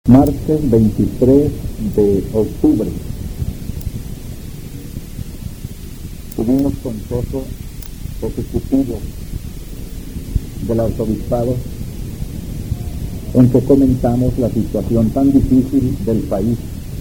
Martes 23 de octubre. Tuvimos consejo ejecutivo del arzobispado en que comentamos la situación tan difícil del país.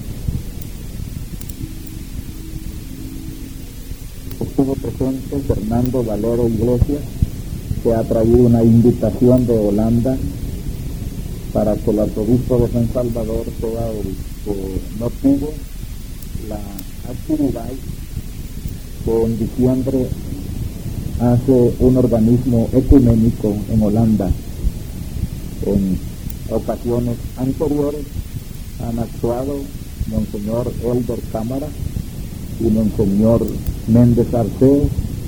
Estuvo presente Fernando Valero Iglesias, que ha traído una invitación de Holanda para que el arzobispo de San Salvador sea el que no tuvo la actividad que en diciembre hace un organismo ecuménico en Holanda. En ocasiones anteriores han actuado Monseñor Elder Cámara y Monseñor Méndez Arceo,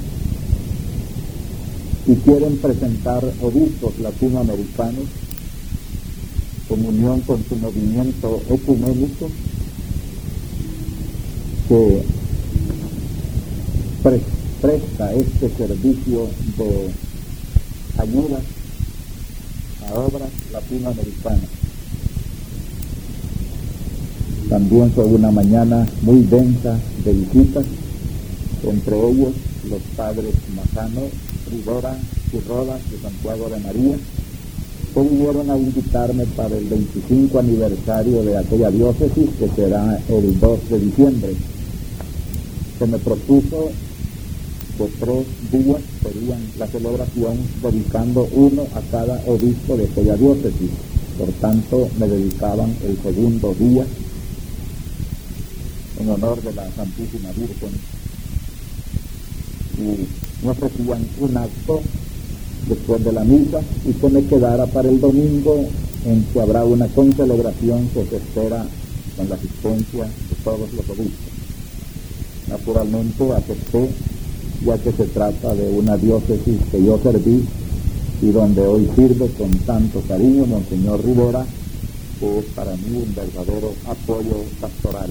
y quieren presentar obispos latinoamericanos en unión con su movimiento ecuménico que presta este servicio de ayuda a obras latinoamericanas. También fue una mañana muy densa de visitas, entre ellos los padres Majano, Rivera y Rodas de Santiago de María, que vinieron a invitarme para el 25 aniversario de aquella diócesis, que será el 2 de diciembre. Se me propuso que 3 días serían la celebración, dedicando uno a cada obispo de aquella diócesis. Por tanto, me dedicaban el segundo día en honor de la Santísima Virgen, y me ofrecían un acto después de la misa y que me quedara para el domingo, en que habrá una concelebración que se espera con la asistencia de todos los obispos. Naturalmente acepté, ya que se trata de una diócesis que yo serví y donde hoy sirve con tanto cariño Monseñor Rivera, que es para mí un verdadero apoyo pastoral.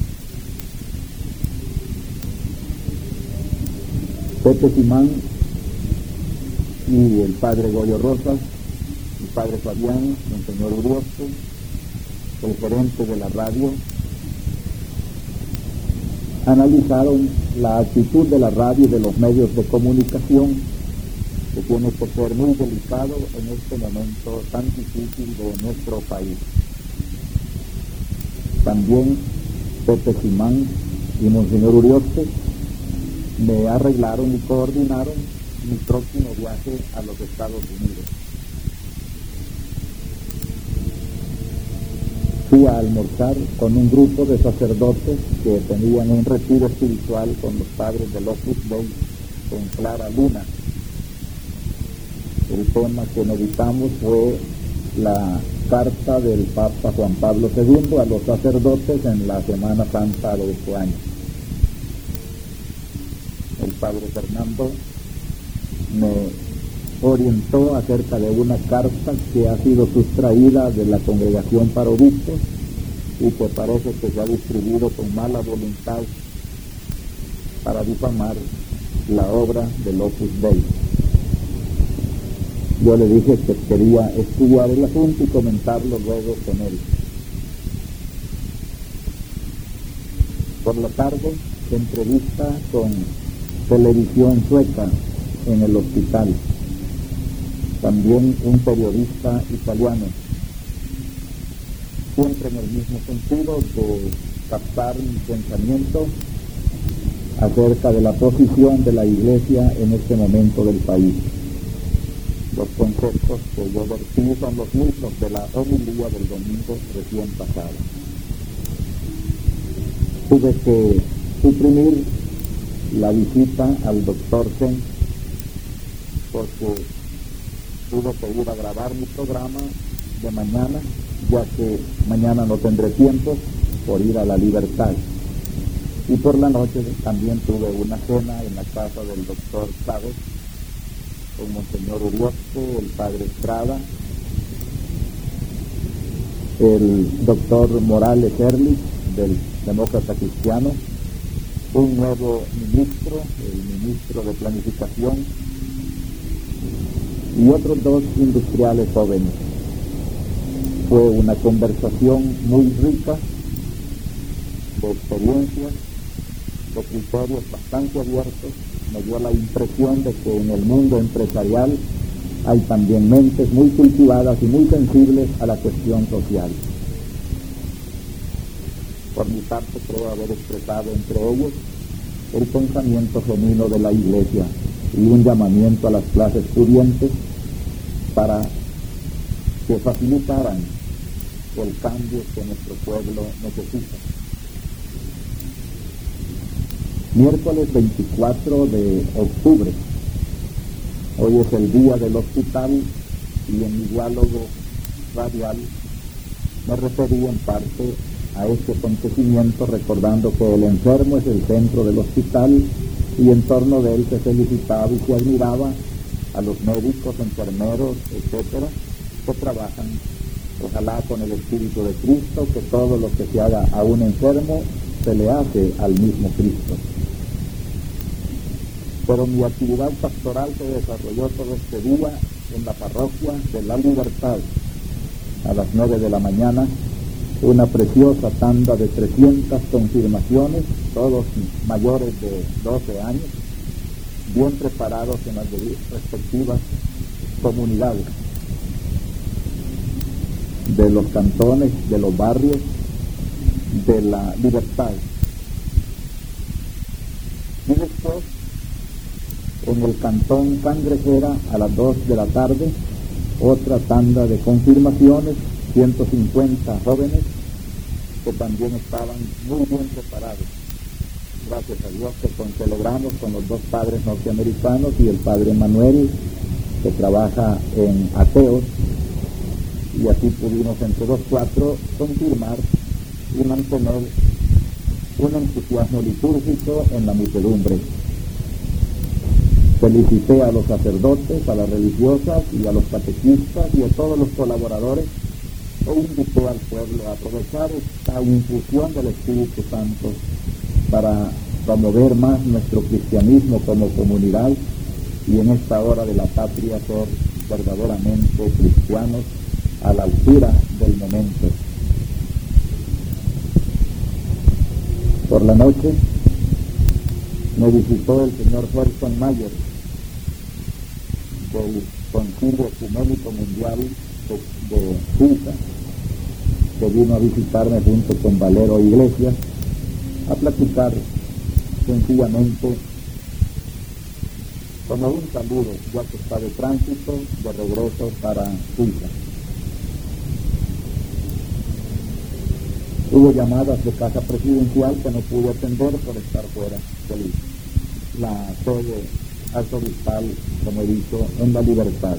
Pepe Simán y el padre Goyo Rosas, el padre Fabián, Monseñor Urioste, el gerente de la radio, analizaron la actitud de la radio y de los medios de comunicación, que tiene que ser muy delicado en este momento tan difícil de nuestro país. También Pepe Simán y Monseñor Urioste me arreglaron y coordinaron mi próximo viaje a los Estados Unidos. Fui a almorzar con un grupo de sacerdotes que tenían un retiro espiritual con los padres del Opus Dei en Clara Luna. El tema que meditamos fue la carta del Papa Juan Pablo II a los sacerdotes en la Semana Santa de este año. El padre Fernando me orientó acerca de una carta que ha sido sustraída de la Congregación para Obispos y que parece que se ha distribuido con mala voluntad para difamar la obra del Opus Dei. Yo le dije que quería estudiar el asunto y comentarlo luego con él. Por la tarde, entrevista con Televisión Sueca en el hospital. También un periodista italiano, siempre en el mismo sentido de captar mi pensamiento acerca de la posición de la Iglesia en este momento del país. Los conceptos que yo vertí son los mismos de la homilía del domingo recién pasado. Tuve que suprimir la visita al doctor Sen, porque tuve que ir a grabar mi programa de mañana, ya que mañana no tendré tiempo por ir a La Libertad. Y por la noche también tuve una cena en la casa del doctor Chávez, con Monseñor Urioste, el padre Estrada, el doctor Morales Ehrlich, del Demócrata Cristiano, un nuevo ministro, el ministro de Planificación, y otros 2 industriales jóvenes. Fue una conversación muy rica de experiencias, de criterios bastante abiertos. Me dio la impresión de que en el mundo empresarial hay también mentes muy cultivadas y muy sensibles a la cuestión social. Por mi parte, creo haber expresado entre ellos el pensamiento genuino de la Iglesia y un llamamiento a las clases pudientes para que facilitaran el cambio que nuestro pueblo necesita. Miércoles 24 de octubre. Hoy es el día del hospital y en mi diálogo radial me referí en parte a este acontecimiento recordando que el enfermo es el centro del hospital y en torno de él se felicitaba y se admiraba a los médicos, enfermeros, etcétera, que trabajan, ojalá con el Espíritu de Cristo, que todo lo que se haga a un enfermo se le hace al mismo Cristo. Pero mi actividad pastoral se desarrolló todo este día en la parroquia de la Libertad. A las 9 de la mañana, una preciosa tanda de 300 confirmaciones, todos mayores de 12 años, bien preparados en las respectivas comunidades de los cantones, de los barrios, de la Libertad. Y después, en el cantón Cangrejera, a las 2 de la tarde, otra tanda de confirmaciones, 150 jóvenes que también estaban muy bien preparados. Gracias a Dios que celebramos con los dos padres norteamericanos y el padre Manuel, que trabaja en ateos, y así pudimos entre los cuatro confirmar y mantener un entusiasmo litúrgico en la muchedumbre. Felicité a los sacerdotes, a las religiosas y a los catequistas y a todos los colaboradores e invité al pueblo a aprovechar esta infusión del Espíritu Santo para promover más nuestro cristianismo como comunidad y en esta hora de la patria ser verdaderamente cristianos a la altura del momento. Por la noche me visitó el señor Huerton Mayer del Concilio Ecuménico Mundial de Suiza, que vino a visitarme junto con Valero Iglesias a platicar sencillamente como un saludo, ya que está de tránsito de regreso para Suiza. Hubo llamadas de casa presidencial que no pude atender por estar fuera de la sede arzobispal, como he dicho, en la Libertad.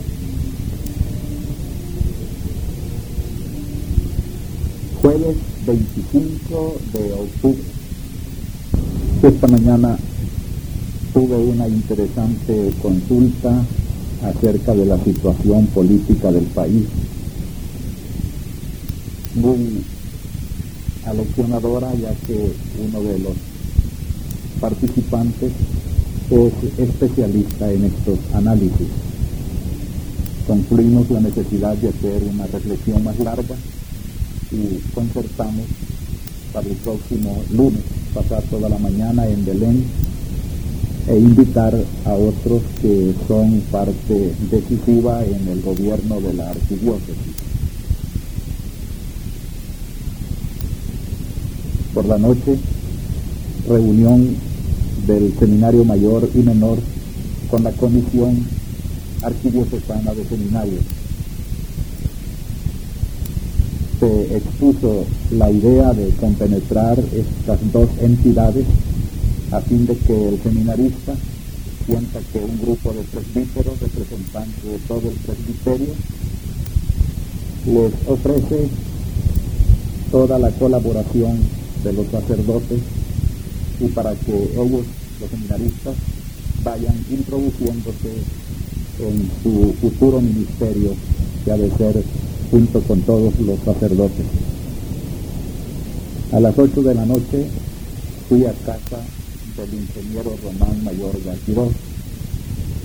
Jueves 25 de octubre. Esta mañana tuve una interesante consulta acerca de la situación política del país, muy aleccionadora, ya que uno de los participantes es especialista en estos análisis. Concluimos la necesidad de hacer una reflexión más larga y concertamos para el próximo lunes pasar toda la mañana en Belén e invitar a otros que son parte decisiva en el gobierno de la arquidiócesis. Por la noche, reunión del Seminario Mayor y Menor con la Comisión Arquidiocesana de Seminarios. Se expuso la idea de compenetrar estas dos entidades a fin de que el seminarista sienta que un grupo de presbíteros, representantes de todo el presbiterio, les ofrece toda la colaboración de los sacerdotes y para que ellos, los seminaristas, vayan introduciéndose en su futuro ministerio, que ha de ser junto con todos los sacerdotes. A las 8 de la noche fui a casa del ingeniero Román Mayorga Quirós,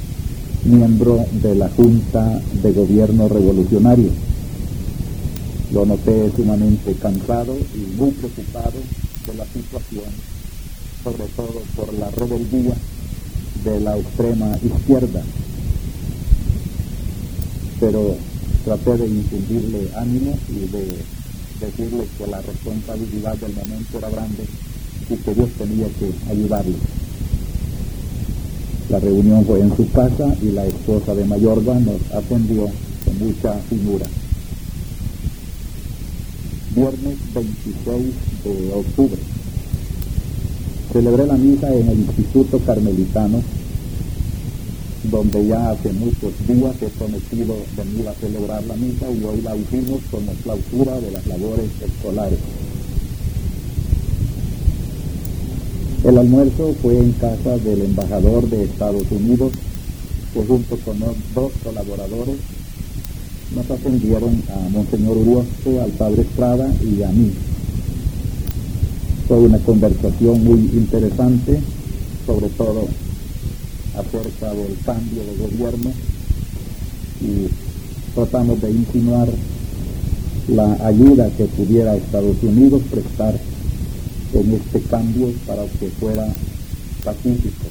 miembro de la Junta de Gobierno Revolucionario. Lo noté sumamente cansado y muy preocupado de la situación, sobre todo por la rebeldía de la extrema izquierda. Pero traté de infundirle ánimo y de decirle que la responsabilidad del momento era grande y que Dios tenía que ayudarle. La reunión fue en su casa y la esposa de Mayorga nos atendió con mucha finura. Viernes 26 de octubre. Celebré la misa en el Instituto Carmelitano, donde ya hace muchos días he prometido venir a celebrar la misa y hoy la hicimos con la clausura de las labores escolares. El almuerzo fue en casa del embajador de Estados Unidos, que junto con dos colaboradores nos atendieron a Monseñor Urioste, al Padre Estrada y a mí. Fue una conversación muy interesante, sobre todo acerca del cambio de gobierno, y tratamos de insinuar la ayuda que pudiera Estados Unidos prestar en este cambio para que fuera pacífico.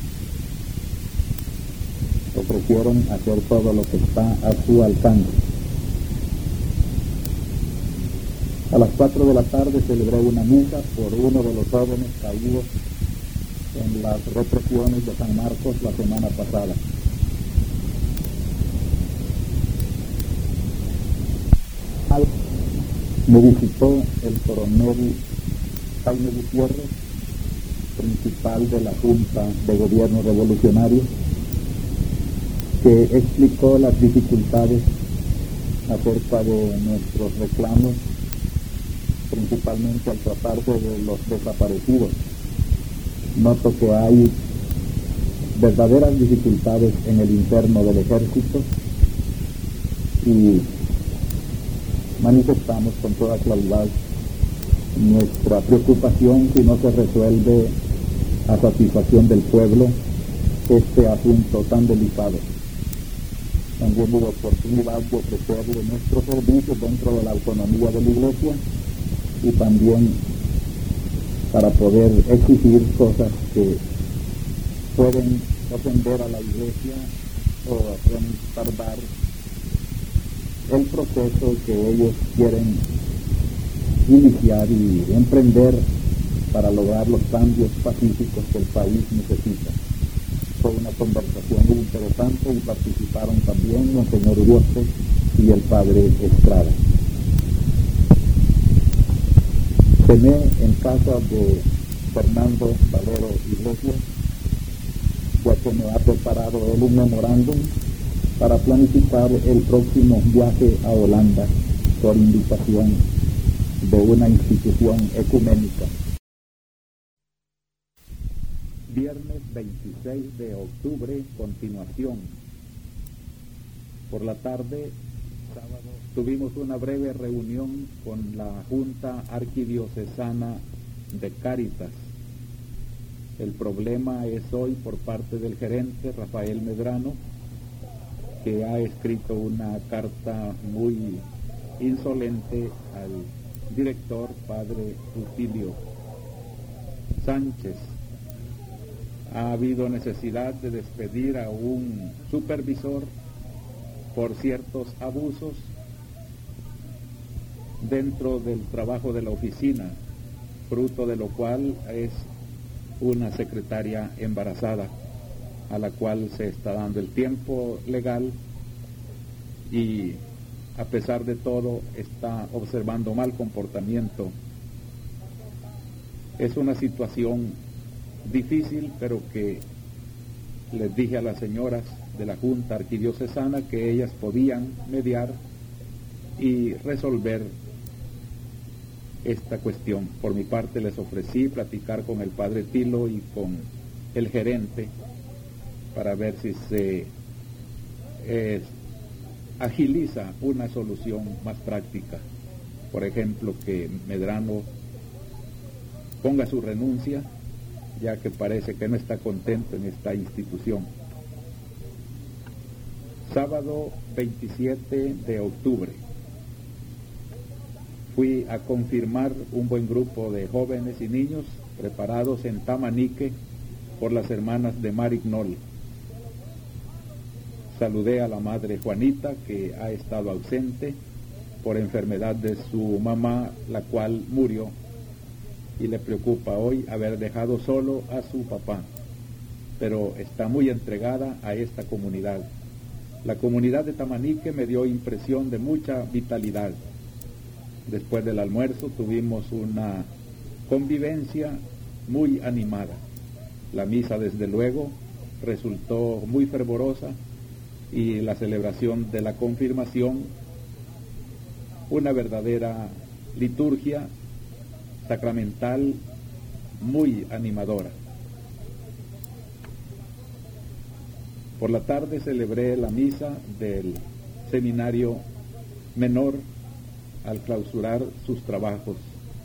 Ofrecieron hacer todo lo que está a su alcance. A las 4 de la tarde celebré una misa por uno de los jóvenes caídos en las represiones de San Marcos la semana pasada. Me visitó el coronel Jaime Gutiérrez, principal de la Junta de Gobierno Revolucionario, que explicó las dificultades acerca de nuestros reclamos, principalmente al tratarse de los desaparecidos. Noto que hay verdaderas dificultades en el interno del ejército y manifestamos con toda claridad nuestra preocupación si no se resuelve a satisfacción del pueblo este asunto tan delicado. También hubo oportunidad de ofrecerle nuestros servicios dentro de la autonomía de la Iglesia y también para poder exigir cosas que pueden ofender a la Iglesia o retardar el proceso que ellos quieren iniciar y emprender para lograr los cambios pacíficos que el país necesita. Fue una conversación muy interesante y participaron también Monseñor Urioste y el Padre Estrada. Cené en casa de Fernando Valero Iglesias, ya que me ha preparado él un memorándum para planificar el próximo viaje a Holanda por invitación de una institución ecuménica. Viernes 26 de octubre, continuación. Por la tarde, sábado, tuvimos una breve reunión con la Junta Arquidiocesana de Cáritas. El problema es hoy por parte del gerente Rafael Medrano, que ha escrito una carta muy insolente al director, Padre Rutilio Sánchez. Ha habido necesidad de despedir a un supervisor por ciertos abusos dentro del trabajo de la oficina, fruto de lo cual es una secretaria embarazada a la cual se está dando el tiempo legal y a pesar de todo está observando mal comportamiento. Es una situación difícil, pero que les dije a las señoras de la Junta Arquidiocesana que ellas podían mediar y resolver esta cuestión. Por mi parte les ofrecí platicar con el Padre Tilo y con el gerente para ver si se agiliza una solución más práctica. Por ejemplo, que Medrano ponga su renuncia, ya que parece que no está contento en esta institución. Sábado 27 de octubre. fui a confirmar un buen grupo de jóvenes y niños preparados en Tamanique por las hermanas de Marignol. Saludé a la madre Juanita, que ha estado ausente por enfermedad de su mamá, la cual murió, y le preocupa hoy haber dejado solo a su papá, pero está muy entregada a esta comunidad. La comunidad de Tamanique me dio impresión de mucha vitalidad. Después del almuerzo tuvimos una convivencia muy animada. La misa, desde luego, resultó muy fervorosa, y la celebración de la confirmación, una verdadera liturgia sacramental muy animadora. Por la tarde celebré la misa del seminario menor al clausurar sus trabajos.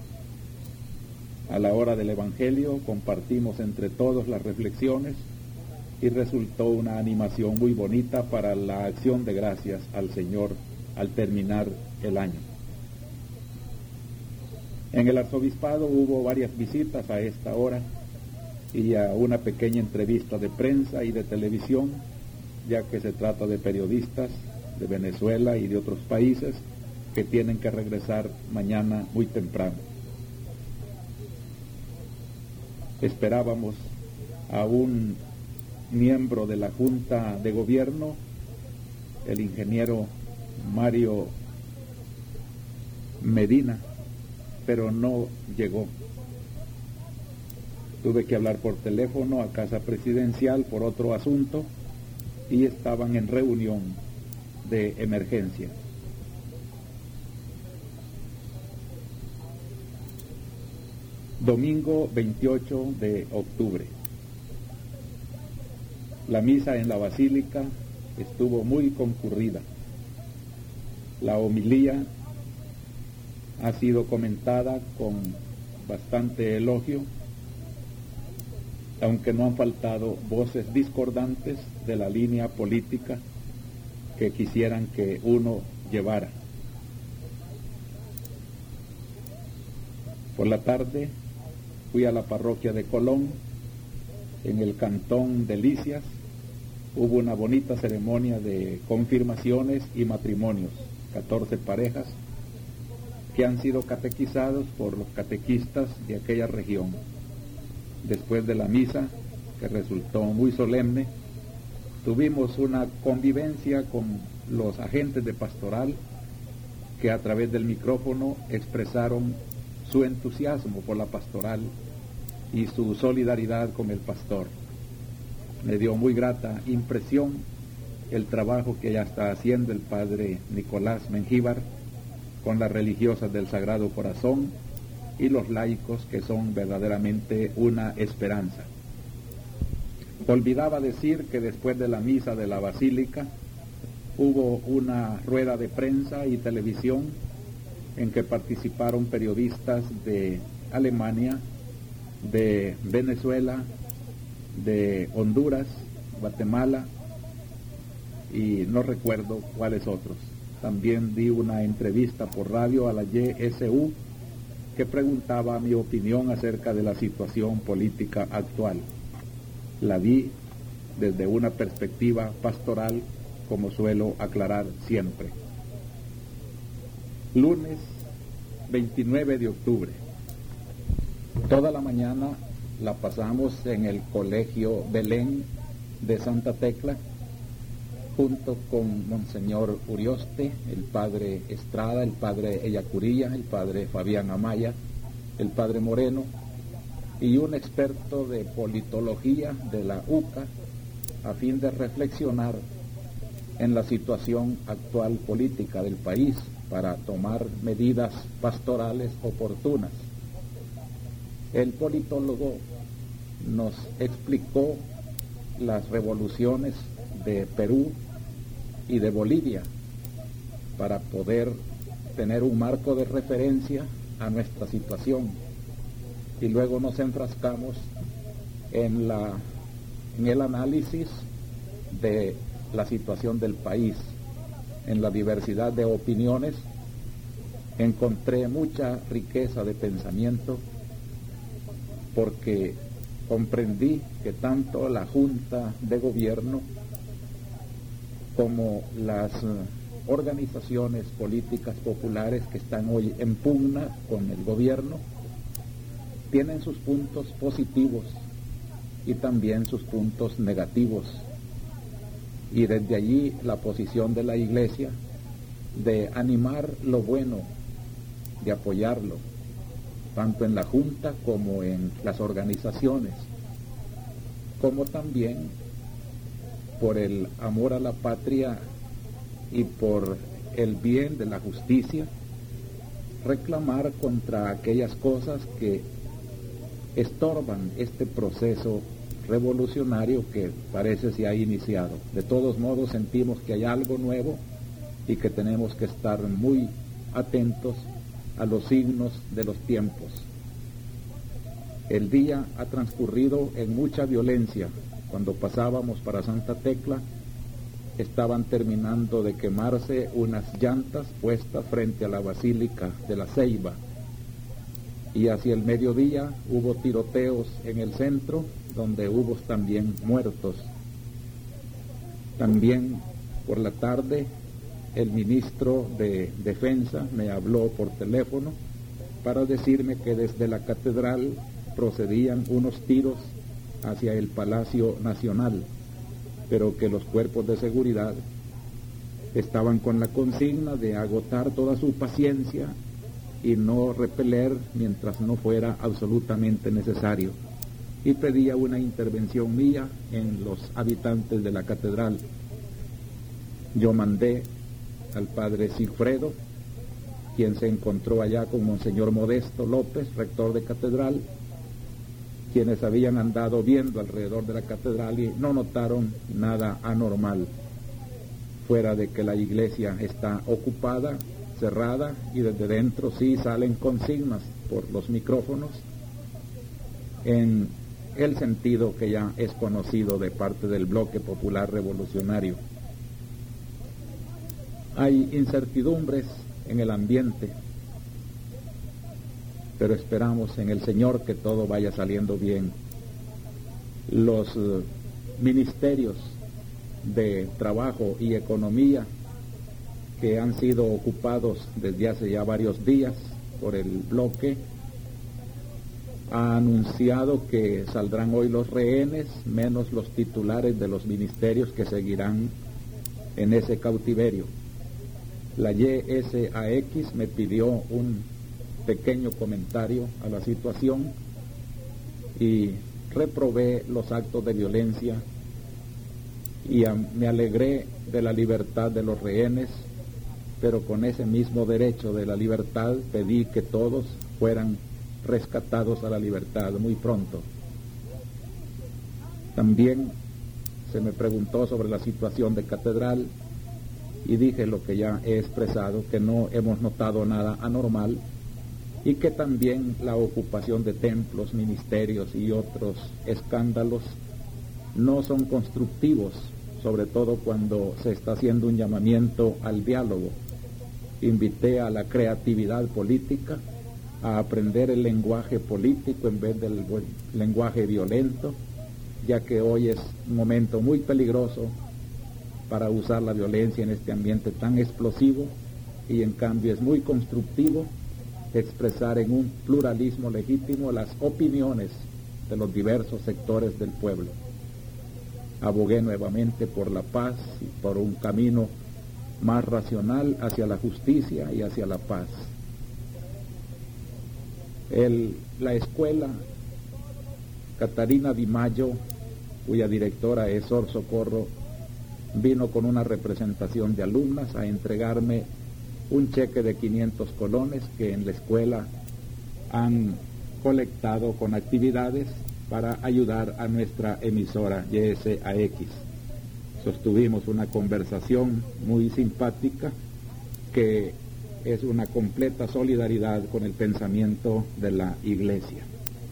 A la hora del Evangelio compartimos entre todos las reflexiones y resultó una animación muy bonita para la acción de gracias al Señor al terminar el año. En el arzobispado hubo varias visitas a esta hora y a una pequeña entrevista de prensa y de televisión, ya que se trata de periodistas de Venezuela y de otros países que tienen que regresar mañana muy temprano. Esperábamos a un miembro de la Junta de Gobierno, el ingeniero Mario Medina, pero no llegó. Tuve que hablar por teléfono a Casa Presidencial por otro asunto y estaban en reunión de emergencia. Domingo 28 de octubre. La misa en la Basílica estuvo muy concurrida. La homilía ha sido comentada con bastante elogio, aunque no han faltado voces discordantes de la línea política que quisieran que uno llevara. Por la tarde fui a la parroquia de Colón, en el cantón de Licias. Hubo una bonita ceremonia de confirmaciones y matrimonios, 14 parejas que han sido catequizados por los catequistas de aquella región. Después de la misa, que resultó muy solemne, tuvimos una convivencia con los agentes de pastoral que a través del micrófono expresaron su entusiasmo por la pastoral y su solidaridad con el pastor. Me dio muy grata impresión el trabajo que ya está haciendo el padre Nicolás Mengíbar con las religiosas del Sagrado Corazón y los laicos, que son verdaderamente una esperanza. Olvidaba decir que después de la misa de la Basílica hubo una rueda de prensa y televisión en que participaron periodistas de Alemania, de Venezuela, de Honduras, Guatemala y no recuerdo cuáles otros. También di una entrevista por radio a la YSU que preguntaba mi opinión acerca de la situación política actual. La di desde una perspectiva pastoral, como suelo aclarar siempre. Lunes 29 de octubre. Toda la mañana la pasamos en el Colegio Belén de Santa Tecla, junto con Monseñor Urioste, el padre Estrada, el padre Ellacuría, el padre Fabián Amaya, el padre Moreno y un experto de politología de la UCA, a fin de reflexionar en la situación actual política del país para tomar medidas pastorales oportunas. El politólogo nos explicó las revoluciones de Perú y de Bolivia para poder tener un marco de referencia a nuestra situación, y luego nos enfrascamos en el análisis de la situación del país, en la diversidad de opiniones encontré mucha riqueza de pensamiento, porque comprendí que tanto la Junta de Gobierno como las organizaciones políticas populares que están hoy en pugna con el gobierno tienen sus puntos positivos y también sus puntos negativos, y desde allí la posición de la Iglesia de animar lo bueno, de apoyarlo, tanto en la Junta como en las organizaciones, como también por el amor a la patria y por el bien de la justicia, reclamar contra aquellas cosas que estorban este proceso revolucionario que parece se ha iniciado. De todos modos, sentimos que hay algo nuevo y que tenemos que estar muy atentos a los signos de los tiempos. El día ha transcurrido en mucha violencia. Cuando pasábamos para Santa Tecla, estaban terminando de quemarse unas llantas puestas frente a la Basílica de la Ceiba, y hacia el mediodía hubo tiroteos en el centro, donde hubo también muertos. También por la tarde el ministro de Defensa me habló por teléfono para decirme que desde la catedral procedían unos tiros hacia el Palacio Nacional, pero que los cuerpos de seguridad estaban con la consigna de agotar toda su paciencia y no repeler mientras no fuera absolutamente necesario, y pedía una intervención mía en los habitantes de la catedral. Yo mandé al padre Sigfredo, quien se encontró allá con Monseñor Modesto López, rector de catedral, quienes habían andado viendo alrededor de la catedral y no notaron nada anormal, fuera de que la iglesia está ocupada, cerrada, y desde dentro sí salen consignas por los micrófonos en el sentido que ya es conocido de parte del Bloque Popular Revolucionario. Hay incertidumbres en el ambiente, pero esperamos en el Señor que todo vaya saliendo bien. Los ministerios de Trabajo y Economía, que han sido ocupados desde hace ya varios días por el bloque, ha anunciado que saldrán hoy los rehenes, menos los titulares de los ministerios que seguirán en ese cautiverio. La YSAX me pidió un pequeño comentario a la situación y reprobé los actos de violencia y me alegré de la libertad de los rehenes, pero con ese mismo derecho de la libertad pedí que todos fueran rescatados a la libertad muy pronto. También se me preguntó sobre la situación de catedral y dije lo que ya he expresado, que no hemos notado nada anormal y que también la ocupación de templos, ministerios y otros escándalos no son constructivos, sobre todo cuando se está haciendo un llamamiento al diálogo. Invité a la creatividad política, a aprender el lenguaje político en vez del lenguaje violento, ya que hoy es un momento muy peligroso para usar la violencia en este ambiente tan explosivo, y en cambio es muy constructivo expresar en un pluralismo legítimo las opiniones de los diversos sectores del pueblo. Abogué nuevamente por la paz y por un camino más racional hacia la justicia y hacia la paz. La escuela Catarina Di Maggio, cuya directora es Sor Socorro, vino con una representación de alumnas a entregarme un cheque de 500 colones que en la escuela han colectado con actividades para ayudar a nuestra emisora YSAX. Sostuvimos una conversación muy simpática que es una completa solidaridad con el pensamiento de la Iglesia.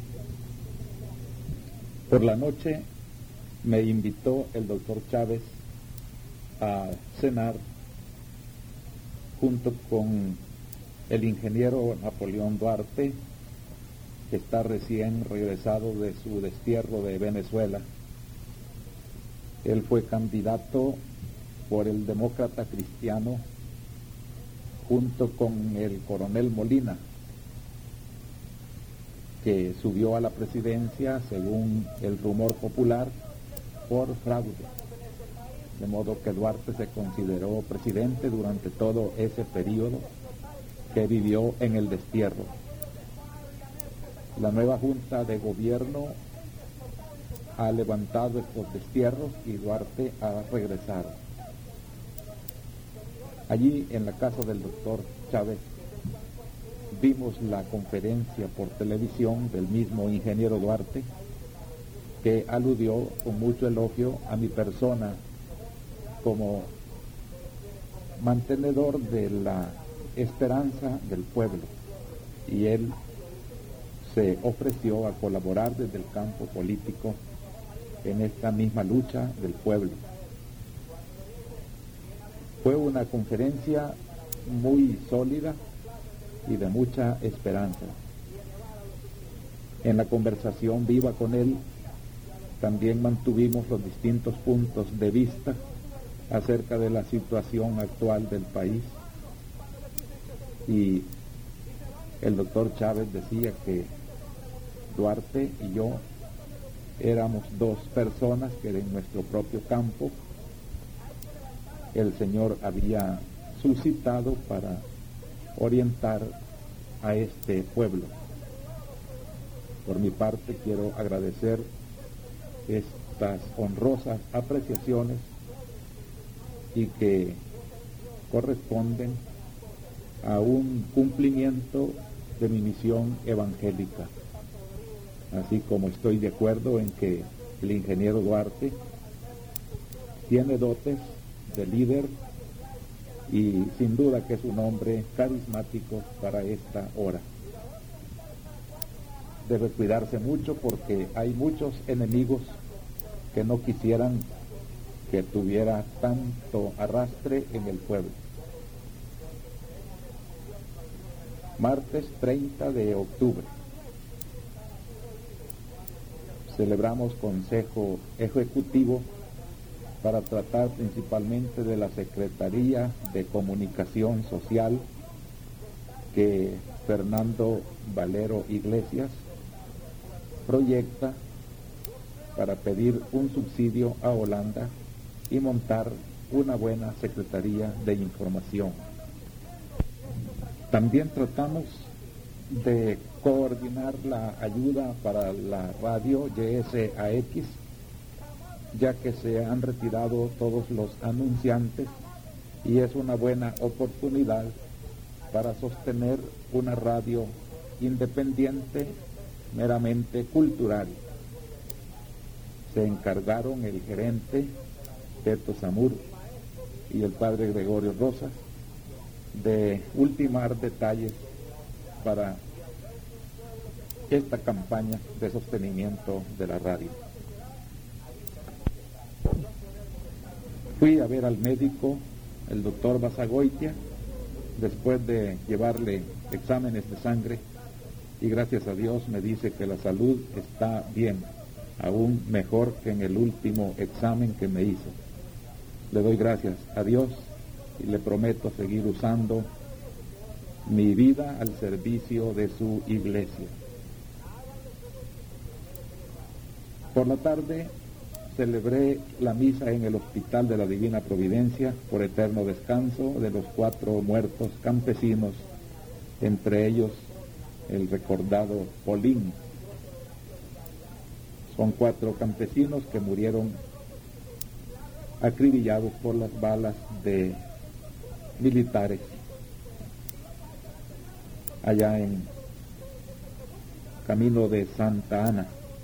Por la noche me invitó el doctor Chávez a cenar junto con el ingeniero Napoleón Duarte, que está recién regresado de su destierro de Venezuela. Él fue candidato por el Demócrata Cristiano junto con el coronel Molina, que subió a la presidencia, según el rumor popular, por fraude. De modo que Duarte se consideró presidente durante todo ese periodo que vivió en el destierro. La nueva Junta de Gobierno ha levantado estos destierros y Duarte ha regresado. Allí, en la casa del doctor Chávez, vimos la conferencia por televisión del mismo ingeniero Duarte, que aludió con mucho elogio a mi persona como mantenedor de la esperanza del pueblo, y él se ofreció a colaborar desde el campo político en esta misma lucha del pueblo. Fue una conferencia muy sólida y de mucha esperanza. En la conversación viva con él también mantuvimos los distintos puntos de vista acerca de la situación actual del país, y el doctor Chávez decía que Duarte y yo éramos dos personas que en nuestro propio campo el Señor había suscitado para orientar a este pueblo. Por mi parte quiero agradecer estas honrosas apreciaciones y que corresponden a un cumplimiento de mi misión evangélica, así como estoy de acuerdo en que el ingeniero Duarte tiene dotes de líder y sin duda que es un hombre carismático para esta hora. Debe cuidarse mucho porque hay muchos enemigos que no quisieran que tuviera tanto arrastre en el pueblo. Martes 30 de octubre. Celebramos consejo ejecutivo para tratar principalmente de la Secretaría de Comunicación Social que Fernando Valero Iglesias proyecta para pedir un subsidio a Holanda y montar una buena Secretaría de Información. También tratamos de coordinar la ayuda para la radio YSAX, ya que se han retirado todos los anunciantes y es una buena oportunidad para sostener una radio independiente, meramente cultural. Se encargaron el gerente Teto Zamur y el padre Gregorio Rosas de ultimar detalles para esta campaña de sostenimiento de la radio. Fui a ver al médico, el doctor Basagoitia, después de llevarle exámenes de sangre, y gracias a Dios me dice que la salud está bien, aún mejor que en el último examen que me hizo. Le doy gracias a Dios y le prometo seguir usando mi vida al servicio de su iglesia. Por la tarde celebré la misa en el Hospital de la Divina Providencia por eterno descanso de los 4 muertos campesinos, entre ellos el recordado Polín. Son 4 campesinos que murieron acribillados por las balas de militares allá en camino de Santa Ana.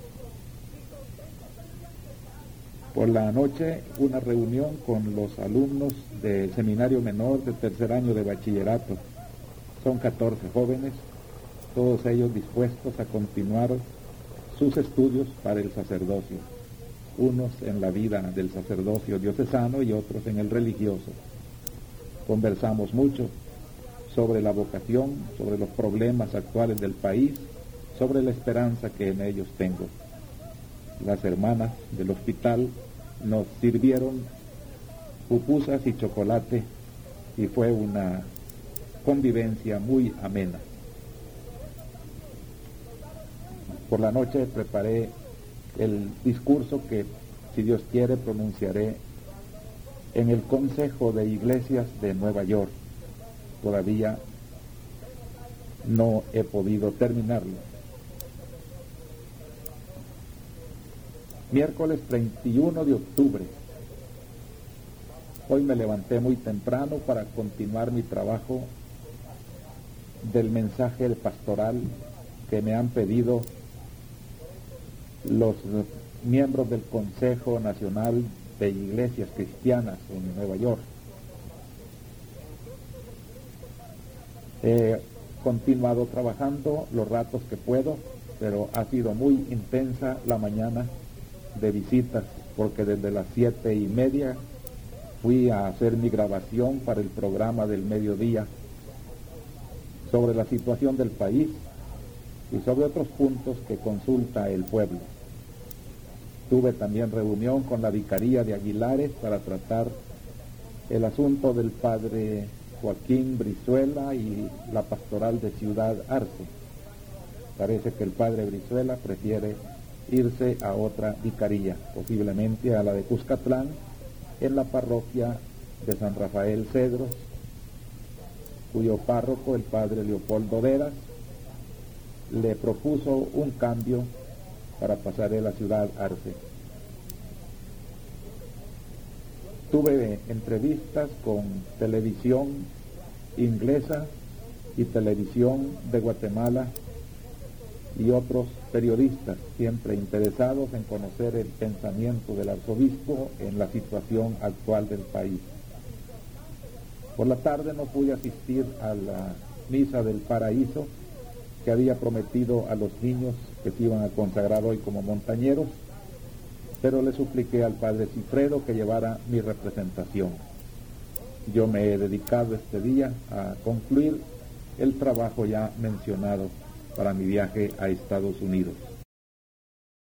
Por la noche, una reunión con los alumnos del Seminario Menor de tercer año de bachillerato. Son 14 jóvenes, todos ellos dispuestos a continuar sus estudios para el sacerdocio, unos en la vida del sacerdocio diocesano y otros en el religioso. Conversamos mucho sobre la vocación, sobre los problemas actuales del país, sobre la esperanza que en ellos tengo. Las hermanas del hospital nos sirvieron pupusas y chocolate y fue una convivencia muy amena. Por la noche preparé el discurso que, si Dios quiere, pronunciaré en el Consejo de Iglesias de Nueva York. Todavía no he podido terminarlo. Miércoles 31 de octubre. Hoy me levanté muy temprano para continuar mi trabajo del mensaje pastoral que me han pedido los miembros del Consejo Nacional de Iglesias Cristianas en Nueva York. He continuado trabajando los ratos que puedo, pero ha sido muy intensa la mañana de visitas, porque desde las 7:30 fui a hacer mi grabación para el programa del mediodía sobre la situación del país y sobre otros puntos que consulta el pueblo. Tuve también reunión con la Vicaría de Aguilares para tratar el asunto del padre Joaquín Brizuela y la pastoral de Ciudad Arce. Parece que el padre Brizuela prefiere irse a otra vicaría, posiblemente a la de Cuscatlán, en la parroquia de San Rafael Cedros, cuyo párroco, el padre Leopoldo Veras, le propuso un cambio para pasar a la Ciudad Arce. Tuve entrevistas con televisión inglesa y televisión de Guatemala y otros periodistas, siempre interesados en conocer el pensamiento del arzobispo en la situación actual del país. Por la tarde no pude asistir a la misa del paraíso que había prometido a los niños que se iban a consagrar hoy como montañeros, pero le supliqué al padre Cifredo que llevara mi representación. Yo me he dedicado este día a concluir el trabajo ya mencionado para mi viaje a Estados Unidos.